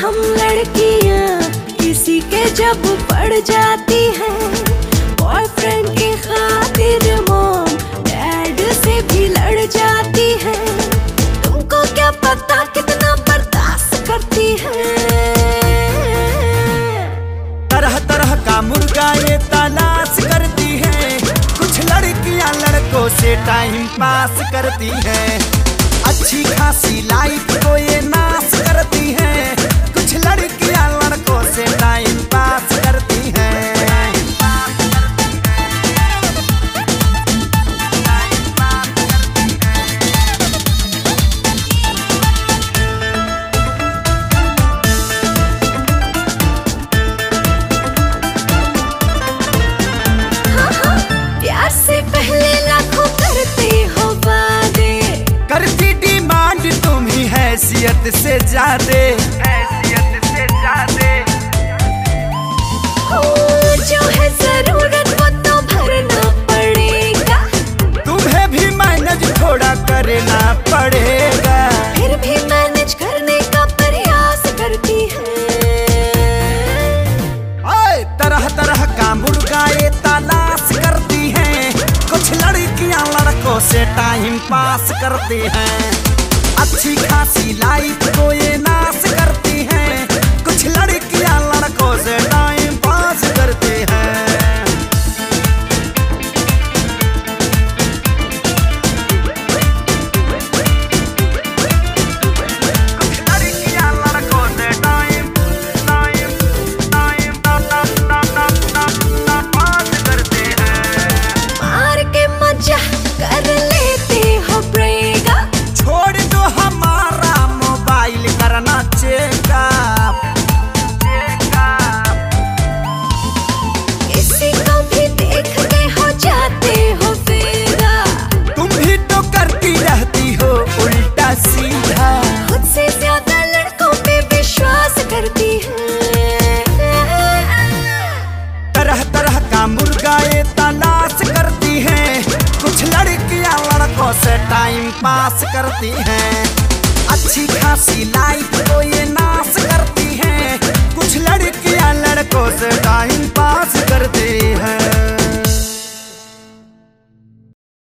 हम लड़कियां किसी के जब पड़ जाती हैं, बॉयफ्रेंड के खातिर मॉम डैड से भी लड़ जाती हैं। तुमको क्या पता कितना बर्दाश्त करती हैं। तरह तरह का मुर्गा ये तलाश करती है, कुछ लड़कियां लड़कों से टाइम पास करती हैं। अच्छी खासी लाइफ को ये नाश करती हैं, कुछ लड़कियां लड़कों से टाइम पास करती हैं। प्यार से पहले लाखों करते हो वादे, करती डिमांड तुम ही हैसियत से ज्यादा, हैसियत से ज्यादा। जो है जरूरत वो तो भरना पड़ेगा, तुम्हें भी मैनेज थोड़ा करना पड़ेगा। फिर भी मैनेज करने का प्रयास करती है। तरह तरह का मुर्गा ये तलाश करती हैं, कुछ लड़कियां लड़कों से टाइम पास करती हैं। अच्छी खासी लाइफ को ये नाश करती हैं, कुछ लड़कियां लड़कों से टाइम पास करती हैं। तरह तरह का मुर्गा ये तलाश करती हैं, कुछ लड़कियां लड़कों से टाइम पास करती हैं। अच्छी खासी लाइफ को ये नाश करती हैं, कुछ लड़कियां लड़कों से टाइम पास करती हैं।